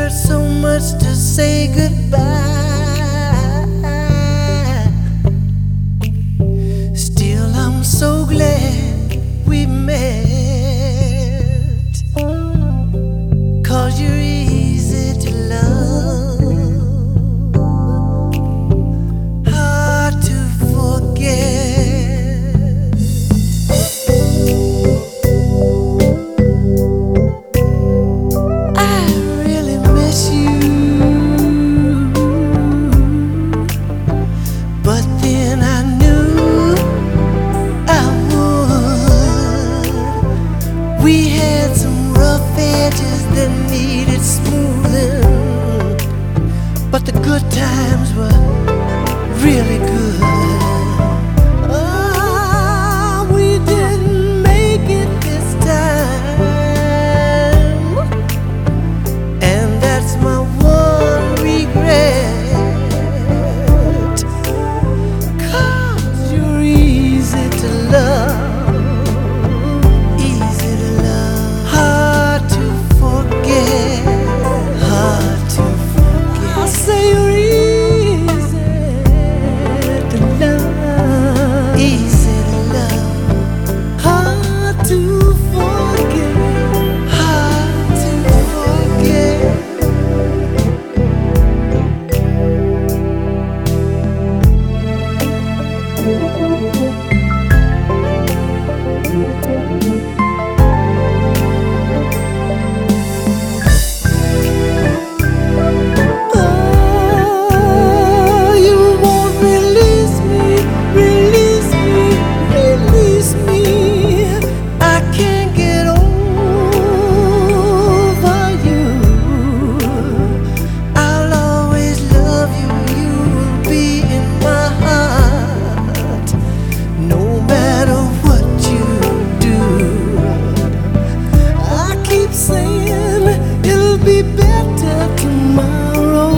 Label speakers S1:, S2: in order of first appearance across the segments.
S1: hurts so much to say goodbye. Still, I'm so glad we met. 'Cause you're easy to love, hard to forget. I really miss you, but then I knew I would. We had some rough edges that needed smoothing, but the good times were really good. Oh, we didn't make it this time, and that's my one regret. 'Cause you're easy to love, easy to love, hard to forget, hard to forget. I say you're easy to love, easy to love, hard to forget, hard to forget. Oh, you won't release me, release me, release me. I can't get over you. I'll always love you. You will be in my heart, no matter what you do. I keep saying it'll be better tomorrow.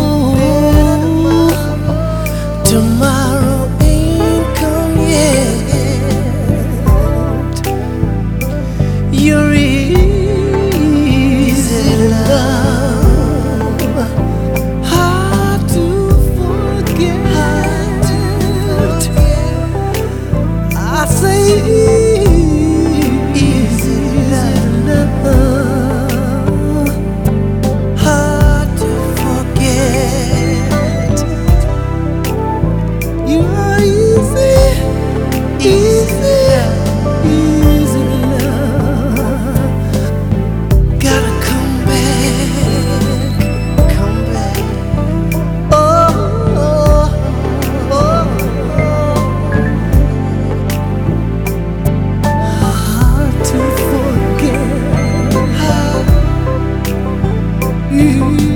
S1: Tomorrow ain't come yet. You're easy to love, hard to forget. I say easy to love, hard to forget. You're easy, easy, easy to love. Gotta come back, come back. Oh, oh, oh. Hard to forget. Hard.